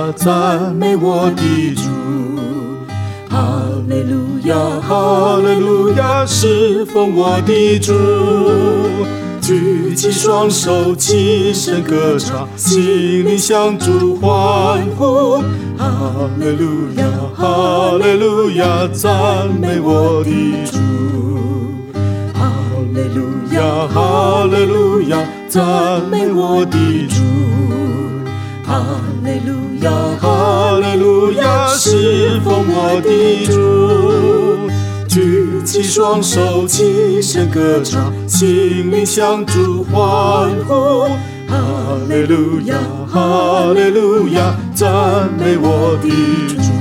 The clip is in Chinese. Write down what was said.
亚，赞美我的主。哈利路亚，哈利路亚，侍奉我的主。举起双手，齐声歌唱，心里向主欢呼。哈利路亚，哈利路亚，赞美我的主。哈利路亚，哈利路亚，赞美我的主。哈利路亚，哈利路亚，侍奉我的主。举起双手，齐声歌唱，心里向主欢呼。哈利路亚，哈利路亚，赞美我的主。